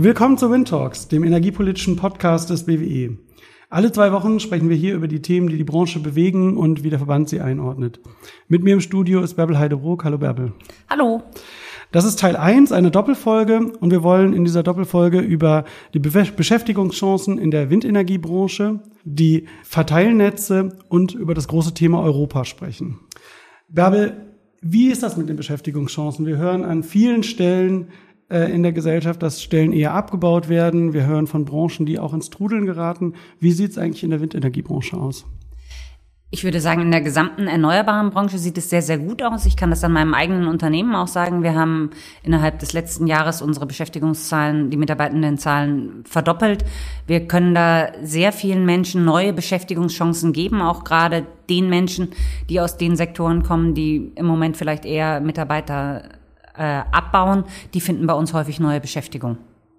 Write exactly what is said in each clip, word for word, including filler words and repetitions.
Willkommen zu Wind Talks, dem energiepolitischen Podcast des B W E. Alle zwei Wochen sprechen wir hier über die Themen, die die Branche bewegen und wie der Verband sie einordnet. Mit mir im Studio ist Bärbel Heidebrook. Hallo Bärbel. Hallo. Das ist Teil eins einer Doppelfolge und wir wollen in dieser Doppelfolge über die Be- Beschäftigungschancen in der Windenergiebranche, die Verteilnetze und über das große Thema Europa sprechen. Bärbel, wie ist das mit den Beschäftigungschancen? Wir hören an vielen Stellen in der Gesellschaft, dass Stellen eher abgebaut werden. Wir hören von Branchen, die auch ins Trudeln geraten. Wie sieht es eigentlich in der Windenergiebranche aus? Ich würde sagen, in der gesamten erneuerbaren Branche sieht es sehr, sehr gut aus. Ich kann das an meinem eigenen Unternehmen auch sagen. Wir haben innerhalb des letzten Jahres unsere Beschäftigungszahlen, die Mitarbeitendenzahlen verdoppelt. Wir können da sehr vielen Menschen neue Beschäftigungschancen geben, auch gerade den Menschen, die aus den Sektoren kommen, die im Moment vielleicht eher Mitarbeiter äh, abbauen. Die finden bei uns häufig neue Beschäftigung.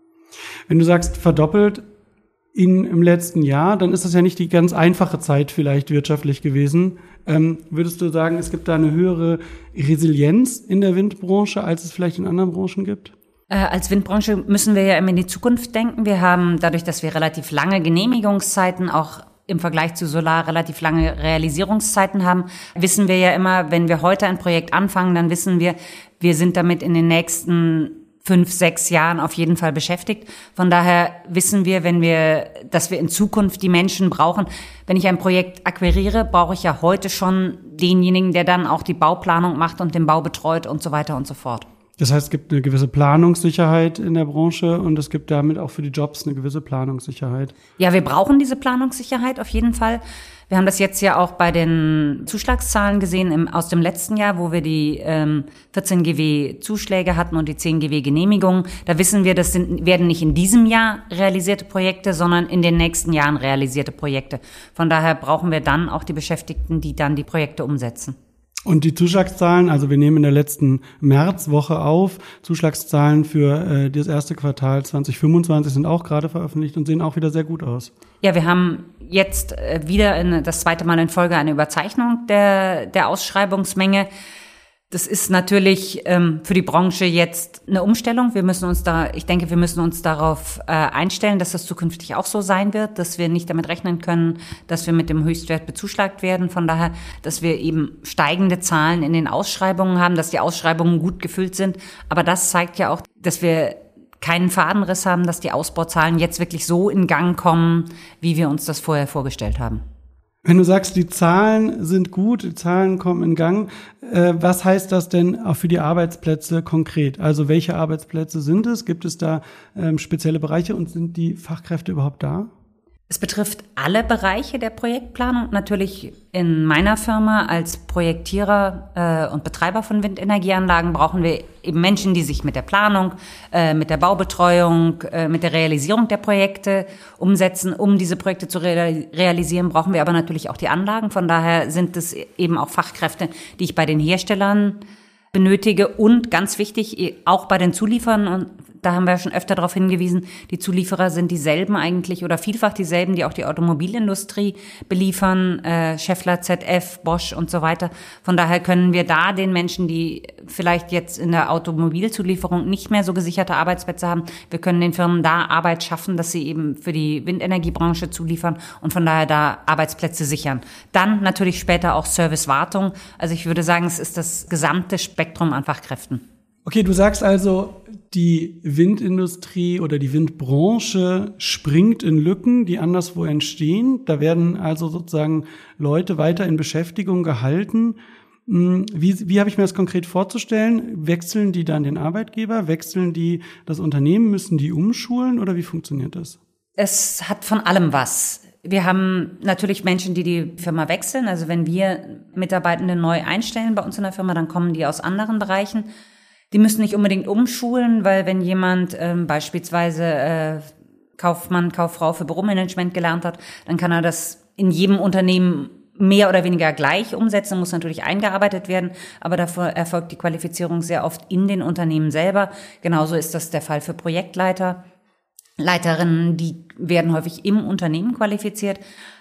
Wenn du sagst verdoppelt in, im letzten Jahr, dann ist das ja nicht die ganz einfache Zeit vielleicht wirtschaftlich gewesen. Ähm, würdest du sagen, es gibt da eine höhere Resilienz in der Windbranche, als es vielleicht in anderen Branchen gibt? Äh, als Windbranche müssen wir ja immer in die Zukunft denken. Wir haben dadurch, dass wir relativ lange Genehmigungszeiten auch im Vergleich zu Solar relativ lange Realisierungszeiten haben, wissen wir ja immer, wenn wir heute ein Projekt anfangen, dann wissen wir, wir sind damit in den nächsten fünf, sechs Jahren auf jeden Fall beschäftigt. Von daher wissen wir, wenn wir, dass wir in Zukunft die Menschen brauchen. Wenn ich ein Projekt akquiriere, brauche ich ja heute schon denjenigen, der dann auch die Bauplanung macht und den Bau betreut und so weiter und so fort. Das heißt, es gibt eine gewisse Planungssicherheit in der Branche und es gibt damit auch für die Jobs eine gewisse Planungssicherheit. Ja, wir brauchen diese Planungssicherheit auf jeden Fall. Wir haben das jetzt ja auch bei den Zuschlagszahlen gesehen im, aus dem letzten Jahr, wo wir die ähm, vierzehn Gigawatt Zuschläge hatten und die zehn Gigawatt Genehmigungen. Da wissen wir, das sind, werden nicht in diesem Jahr realisierte Projekte, sondern in den nächsten Jahren realisierte Projekte. Von daher brauchen wir dann auch die Beschäftigten, die dann die Projekte umsetzen. Und die Zuschlagszahlen, also wir nehmen in der letzten Märzwoche auf, Zuschlagszahlen für äh, das erste Quartal zwanzig fünfundzwanzig sind auch gerade veröffentlicht und sehen auch wieder sehr gut aus. Ja, wir haben jetzt äh, wieder in, das zweite Mal in Folge eine Überzeichnung der, der Ausschreibungsmenge. Das ist natürlich ähm, für die Branche jetzt eine Umstellung. Wir müssen uns da, ich denke, wir müssen uns darauf äh, einstellen, dass das zukünftig auch so sein wird, dass wir nicht damit rechnen können, dass wir mit dem Höchstwert bezuschlagt werden. Von daher, dass wir eben steigende Zahlen in den Ausschreibungen haben, dass die Ausschreibungen gut gefüllt sind. Aber das zeigt ja auch, dass wir keinen Fadenriss haben, dass die Ausbauzahlen jetzt wirklich so in Gang kommen, wie wir uns das vorher vorgestellt haben. Wenn du sagst, die Zahlen sind gut, die Zahlen kommen in Gang, äh, was heißt das denn auch für die Arbeitsplätze konkret? Also welche Arbeitsplätze sind es? Gibt es da ähm, spezielle Bereiche und sind die Fachkräfte überhaupt da? Es betrifft alle Bereiche der Projektplanung. Natürlich in meiner Firma als Projektierer äh, und Betreiber von Windenergieanlagen brauchen wir eben Menschen, die sich mit der Planung, äh, mit der Baubetreuung, äh, mit der Realisierung der Projekte umsetzen. Um diese Projekte zu rea- realisieren, brauchen wir aber natürlich auch die Anlagen. Von daher sind es eben auch Fachkräfte, die ich bei den Herstellern benötige und ganz wichtig, auch bei den Zulieferern, und da haben wir schon öfter darauf hingewiesen, die Zulieferer sind dieselben eigentlich oder vielfach dieselben, die auch die Automobilindustrie beliefern, äh, Schaeffler, Z F, Bosch und so weiter. Von daher können wir da den Menschen, die vielleicht jetzt in der Automobilzulieferung nicht mehr so gesicherte Arbeitsplätze haben, wir können den Firmen da Arbeit schaffen, dass sie eben für die Windenergiebranche zuliefern und von daher da Arbeitsplätze sichern. Dann natürlich später auch Servicewartung. Also ich würde sagen, es ist das gesamte Spektrum an Fachkräften. Okay, du sagst also, die Windindustrie oder die Windbranche springt in Lücken, die anderswo entstehen. Da werden also sozusagen Leute weiter in Beschäftigung gehalten. Wie, wie habe ich mir das konkret vorzustellen? Wechseln die dann den Arbeitgeber? Wechseln die das Unternehmen? Müssen die umschulen oder wie funktioniert das? Es hat von allem was. Wir haben natürlich Menschen, die die Firma wechseln. Also wenn wir Mitarbeitende neu einstellen bei uns in der Firma, dann kommen die aus anderen Bereichen. Die müssen nicht unbedingt umschulen, weil wenn jemand ähm, beispielsweise äh, Kaufmann, Kauffrau für Büromanagement gelernt hat, dann kann er das in jedem Unternehmen mehr oder weniger gleich umsetzen, muss natürlich eingearbeitet werden, aber dafür erfolgt die Qualifizierung sehr oft in den Unternehmen selber. Genauso ist das der Fall für Projektleiter. Leiterinnen, die werden häufig im Unternehmen qualifiziert.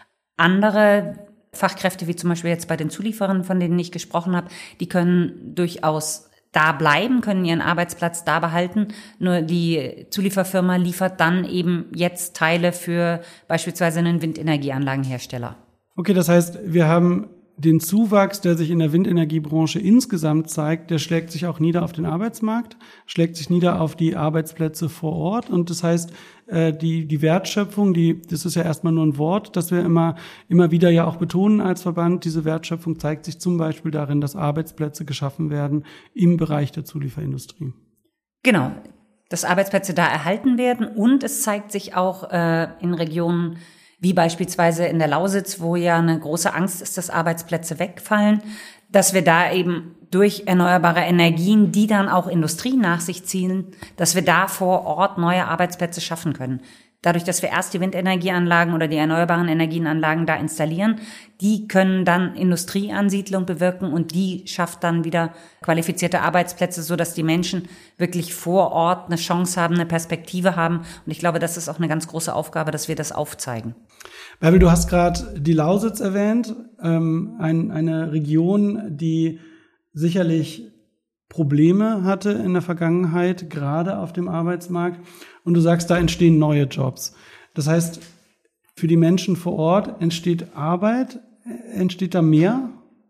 Andere Fachkräfte, wie zum Beispiel jetzt bei den Zulieferern, von denen ich gesprochen habe, die können durchaus da bleiben, können ihren Arbeitsplatz da behalten. Nur die Zulieferfirma liefert dann eben jetzt Teile für beispielsweise einen Windenergieanlagenhersteller. Okay, das heißt, wir haben den Zuwachs, der sich in der Windenergiebranche insgesamt zeigt, der schlägt sich auch nieder auf den Arbeitsmarkt, schlägt sich nieder auf die Arbeitsplätze vor Ort. Und das heißt, die, die Wertschöpfung, die, das ist ja erstmal nur ein Wort, das wir immer, immer wieder ja auch betonen als Verband. Diese Wertschöpfung zeigt sich zum Beispiel darin, dass Arbeitsplätze geschaffen werden im Bereich der Zulieferindustrie. Genau, dass Arbeitsplätze da erhalten werden, und es zeigt sich auch äh, in Regionen wie beispielsweise in der Lausitz, wo ja eine große Angst ist, dass Arbeitsplätze wegfallen, dass wir da eben durch erneuerbare Energien, die dann auch Industrie nach sich ziehen, dass wir da vor Ort neue Arbeitsplätze schaffen können. Dadurch, dass wir erst die Windenergieanlagen oder die erneuerbaren Energienanlagen da installieren, die können dann Industrieansiedlung bewirken, und die schafft dann wieder qualifizierte Arbeitsplätze, so dass die Menschen wirklich vor Ort eine Chance haben, eine Perspektive haben. Und ich glaube, das ist auch eine ganz große Aufgabe, dass wir das aufzeigen. Bärbel, du hast gerade die Lausitz erwähnt, ähm, ein, eine Region, die sicherlich Probleme hatte in der Vergangenheit, gerade auf dem Arbeitsmarkt. Und du sagst, da entstehen neue Jobs. Das heißt, für die Menschen vor Ort entsteht Arbeit, entsteht da mehr?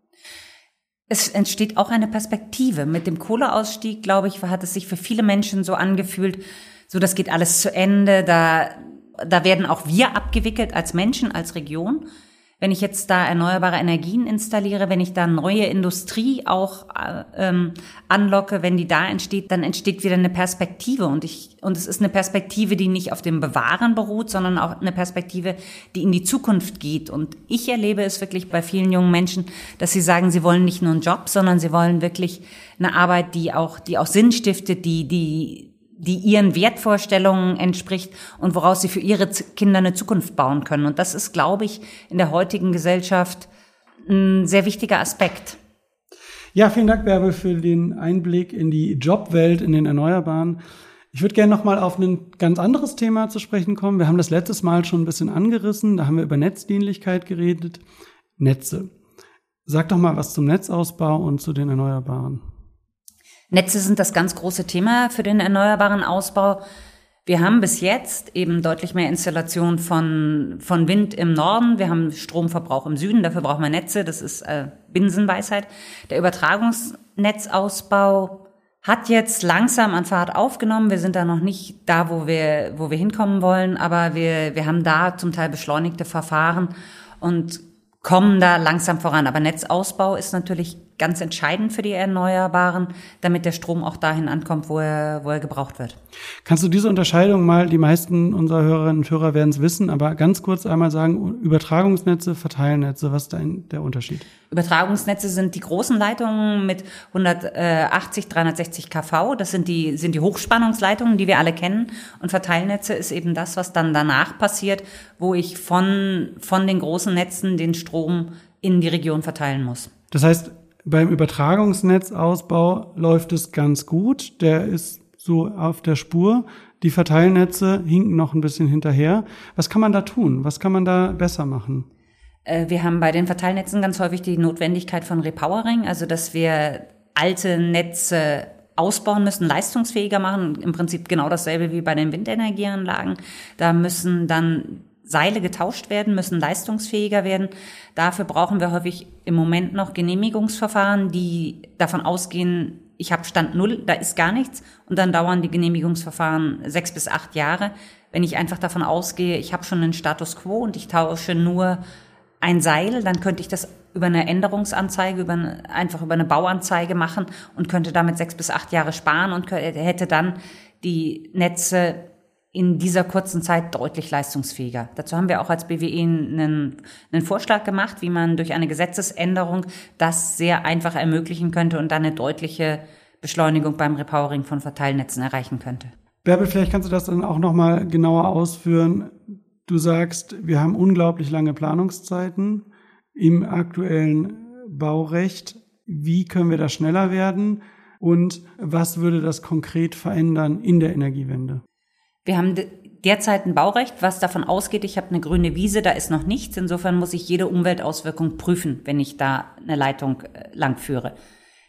Es entsteht auch eine Perspektive. Mit dem Kohleausstieg, glaube ich, hat es sich für viele Menschen so angefühlt, so das geht alles zu Ende, da, da werden auch wir abgewickelt als Menschen, als Region. Wenn ich jetzt da erneuerbare Energien installiere, wenn ich da neue Industrie auch ähm, anlocke, wenn die da entsteht, dann entsteht wieder eine Perspektive. Und ich und es ist eine Perspektive, die nicht auf dem Bewahren beruht, sondern auch eine Perspektive, die in die Zukunft geht. Und ich erlebe es wirklich bei vielen jungen Menschen, dass sie sagen, sie wollen nicht nur einen Job, sondern sie wollen wirklich eine Arbeit, die auch die auch Sinn stiftet, die die die ihren Wertvorstellungen entspricht und woraus sie für ihre Kinder eine Zukunft bauen können. Und das ist, glaube ich, in der heutigen Gesellschaft ein sehr wichtiger Aspekt. Ja, vielen Dank, Bärbel, für den Einblick in die Jobwelt in den Erneuerbaren. Ich würde gerne noch mal auf ein ganz anderes Thema zu sprechen kommen. Wir haben das letztes Mal schon ein bisschen angerissen. Da haben wir über Netzdienlichkeit geredet. Netze. Sag doch mal was zum Netzausbau und zu den Erneuerbaren. Netze sind das ganz große Thema für den erneuerbaren Ausbau. Wir haben bis jetzt eben deutlich mehr Installation von, von Wind im Norden. Wir haben Stromverbrauch im Süden. Dafür brauchen wir Netze. Das ist äh, Binsenweisheit. Der Übertragungsnetzausbau hat jetzt langsam an Fahrt aufgenommen. Wir sind da noch nicht da, wo wir, wo wir hinkommen wollen. Aber wir, wir haben da zum Teil beschleunigte Verfahren und kommen da langsam voran. Aber Netzausbau ist natürlich ganz entscheidend für die Erneuerbaren, damit der Strom auch dahin ankommt, wo er, wo er gebraucht wird. Kannst du diese Unterscheidung mal, die meisten unserer Hörerinnen und Hörer werden es wissen, aber ganz kurz einmal sagen, Übertragungsnetze, Verteilnetze, was ist da der Unterschied? Übertragungsnetze sind die großen Leitungen mit hundertachtzig, dreihundertsechzig Kilovolt. Das sind die, sind die Hochspannungsleitungen, die wir alle kennen. Und Verteilnetze ist eben das, was dann danach passiert, wo ich von, von den großen Netzen den Strom in die Region verteilen muss. Das heißt, beim Übertragungsnetzausbau läuft es ganz gut. Der ist so auf der Spur. Die Verteilnetze hinken noch ein bisschen hinterher. Was kann man da tun? Was kann man da besser machen? Wir haben bei den Verteilnetzen ganz häufig die Notwendigkeit von Repowering, also dass wir alte Netze ausbauen müssen, leistungsfähiger machen. Im Prinzip genau dasselbe wie bei den Windenergieanlagen. Da müssen dann Seile getauscht werden, müssen leistungsfähiger werden. Dafür brauchen wir häufig im Moment noch Genehmigungsverfahren, die davon ausgehen, ich habe Stand Null, da ist gar nichts. Und dann dauern die Genehmigungsverfahren sechs bis acht Jahre. Wenn ich einfach davon ausgehe, ich habe schon einen Status quo und ich tausche nur ein Seil, dann könnte ich das über eine Änderungsanzeige, über eine, einfach über eine Bauanzeige machen und könnte damit sechs bis acht Jahre sparen und könnte, hätte dann die Netze in dieser kurzen Zeit deutlich leistungsfähiger. Dazu haben wir auch als B W E einen, einen Vorschlag gemacht, wie man durch eine Gesetzesänderung das sehr einfach ermöglichen könnte und dann eine deutliche Beschleunigung beim Repowering von Verteilnetzen erreichen könnte. Bärbel, vielleicht kannst du das dann auch noch mal genauer ausführen. Du sagst, wir haben unglaublich lange Planungszeiten im aktuellen Baurecht. Wie können wir da schneller werden? Und was würde das konkret verändern in der Energiewende? Wir haben derzeit ein Baurecht, was davon ausgeht, ich habe eine grüne Wiese, da ist noch nichts. Insofern muss ich jede Umweltauswirkung prüfen, wenn ich da eine Leitung lang führe.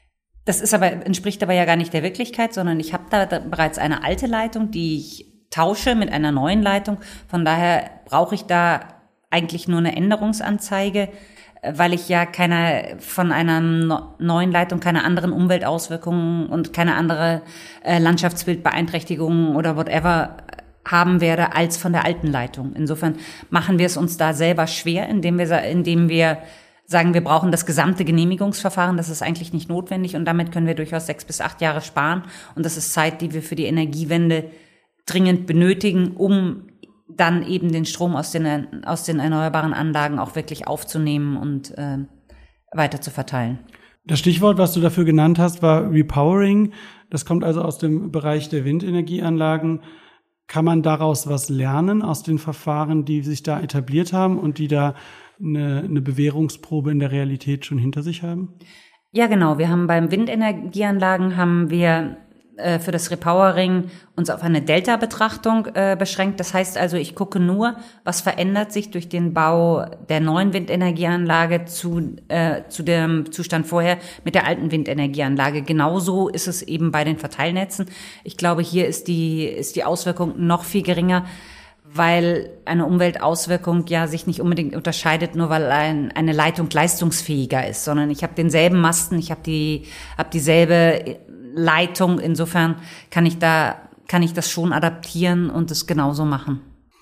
Das ist aber, entspricht aber ja gar nicht der Wirklichkeit, sondern ich habe da, da bereits eine alte Leitung, die ich tausche mit einer neuen Leitung. Von daher brauche ich da eigentlich nur eine Änderungsanzeige, weil ich ja keine von einer no, neuen Leitung keine anderen Umweltauswirkungen und keine andere äh, Landschaftsbildbeeinträchtigungen oder whatever haben werde als von der alten Leitung. Insofern machen wir es uns da selber schwer, indem wir, indem wir sagen, wir brauchen das gesamte Genehmigungsverfahren. Das ist eigentlich nicht notwendig und damit können wir durchaus sechs bis acht Jahre sparen. Und das ist Zeit, die wir für die Energiewende dringend benötigen, um dann eben den Strom aus den, aus den erneuerbaren Anlagen auch wirklich aufzunehmen und äh, weiter zu verteilen. Das Stichwort, was du dafür genannt hast, war Repowering. Das kommt also aus dem Bereich der Windenergieanlagen. Kann man daraus was lernen aus den Verfahren, die sich da etabliert haben und die da eine, eine Bewährungsprobe in der Realität schon hinter sich haben? Ja, genau. Wir haben beim Windenergieanlagen haben wir äh, für das Repowering uns auf eine Delta-Betrachtung äh, beschränkt. Das heißt also, ich gucke nur, was verändert sich durch den Bau der neuen Windenergieanlage zu äh, zu dem Zustand vorher mit der alten Windenergieanlage. Genauso ist es eben bei den Verteilnetzen. Ich glaube, hier ist die ist die Auswirkung noch viel geringer, weil eine Umweltauswirkung ja sich nicht unbedingt unterscheidet, nur weil ein, eine Leitung leistungsfähiger ist, sondern ich habe denselben Masten, ich habe die habe dieselbe Leitung. Insofern kann ich da kann ich das schon adaptieren und es genauso machen.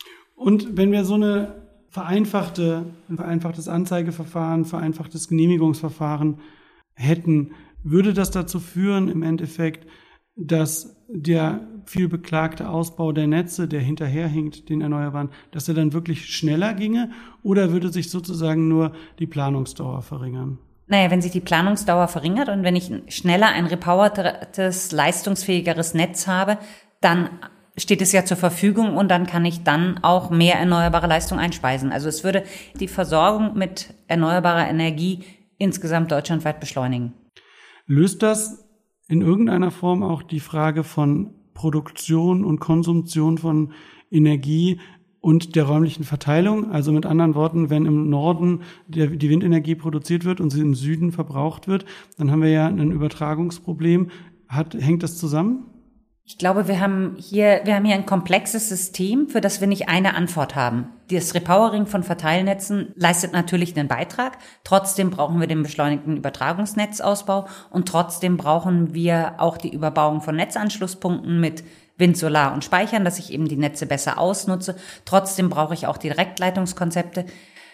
Und wenn wir so eine vereinfachte ein vereinfachtes Anzeigeverfahren, vereinfachtes Genehmigungsverfahren hätten, würde das dazu führen im Endeffekt, dass der viel beklagte Ausbau der Netze, der hinterherhinkt, den Erneuerbaren, dass er dann wirklich schneller ginge, oder würde sich sozusagen nur die Planungsdauer verringern? Naja, wenn sich die Planungsdauer verringert und wenn ich schneller ein repowertes, leistungsfähigeres Netz habe, dann steht es ja zur Verfügung und dann kann ich dann auch mehr erneuerbare Leistung einspeisen. Also es würde die Versorgung mit erneuerbarer Energie insgesamt deutschlandweit beschleunigen. Löst das in irgendeiner Form auch die Frage von Produktion und Konsumption von Energie und der räumlichen Verteilung? Also mit anderen Worten, wenn im Norden der, die Windenergie produziert wird und sie im Süden verbraucht wird, dann haben wir ja ein Übertragungsproblem. Hat, hängt das zusammen? Ich glaube, wir haben hier, wir haben hier ein komplexes System, für das wir nicht eine Antwort haben. Das Repowering von Verteilnetzen leistet natürlich einen Beitrag. Trotzdem brauchen wir den beschleunigten Übertragungsnetzausbau und trotzdem brauchen wir auch die Überbauung von Netzanschlusspunkten mit Wind, Solar und Speichern, dass ich eben die Netze besser ausnutze. Trotzdem brauche ich auch die Direktleitungskonzepte,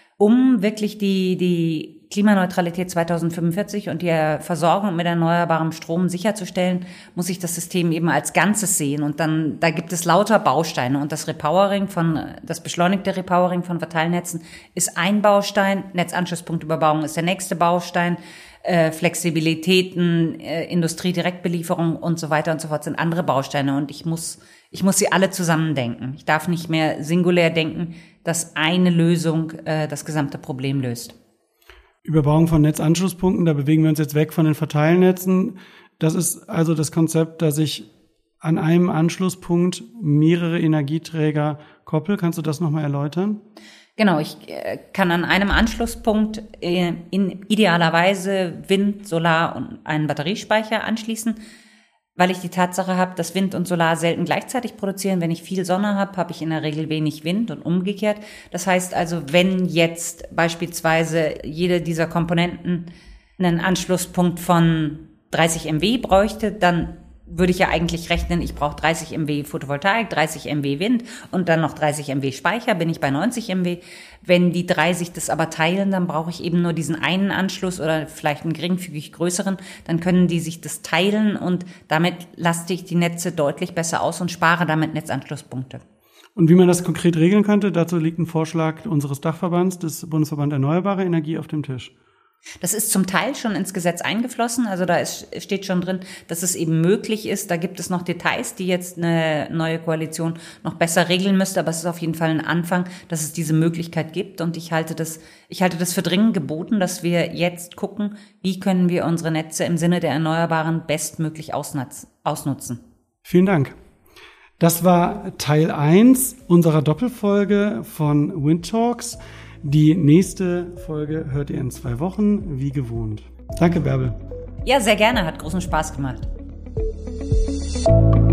um wirklich die, die Klimaneutralität zweitausendfünfundvierzig und die Versorgung mit erneuerbarem Strom sicherzustellen, muss ich das System eben als Ganzes sehen. Und dann, da gibt es lauter Bausteine. Und das Repowering von, das beschleunigte Repowering von Verteilnetzen ist ein Baustein. Netzanschlusspunktüberbauung ist der nächste Baustein. Äh, Flexibilitäten, äh, Industriedirektbelieferung und so weiter und so fort sind andere Bausteine. Und ich muss, ich muss sie alle zusammendenken. Ich darf nicht mehr singulär denken, dass eine Lösung äh, das gesamte Problem löst. Überbauung von Netzanschlusspunkten, da bewegen wir uns jetzt weg von den Verteilnetzen. Das ist also das Konzept, dass ich an einem Anschlusspunkt mehrere Energieträger koppel. Kannst du das nochmal erläutern? Genau, ich äh, kann an einem Anschlusspunkt äh, in idealerweise Wind, Solar und einen Batteriespeicher anschließen, weil ich die Tatsache habe, dass Wind und Solar selten gleichzeitig produzieren. Wenn ich viel Sonne habe, habe ich in der Regel wenig Wind und umgekehrt. Das heißt also, wenn jetzt beispielsweise jede dieser Komponenten einen Anschlusspunkt von dreißig Megawatt bräuchte, dann würde ich ja eigentlich rechnen, ich brauche dreißig Megawatt Photovoltaik, dreißig Megawatt Wind und dann noch dreißig Megawatt Speicher, bin ich bei neunzig Megawatt. Wenn die drei sich das aber teilen, dann brauche ich eben nur diesen einen Anschluss oder vielleicht einen geringfügig größeren, dann können die sich das teilen und damit laste ich die Netze deutlich besser aus und spare damit Netzanschlusspunkte. Und wie man das konkret regeln könnte, dazu liegt ein Vorschlag unseres Dachverbands, des Bundesverband Erneuerbare Energie, auf dem Tisch. Das ist zum Teil schon ins Gesetz eingeflossen, also da ist, steht schon drin, dass es eben möglich ist. Da gibt es noch Details, die jetzt eine neue Koalition noch besser regeln müsste, aber es ist auf jeden Fall ein Anfang, dass es diese Möglichkeit gibt und ich halte das, ich halte das für dringend geboten, dass wir jetzt gucken, wie können wir unsere Netze im Sinne der Erneuerbaren bestmöglich ausnutzen. Vielen Dank. Das war Teil eins unserer Doppelfolge von Wind Talks. Die nächste Folge hört ihr in zwei Wochen, wie gewohnt. Danke, Bärbel. Ja, sehr gerne. Hat großen Spaß gemacht.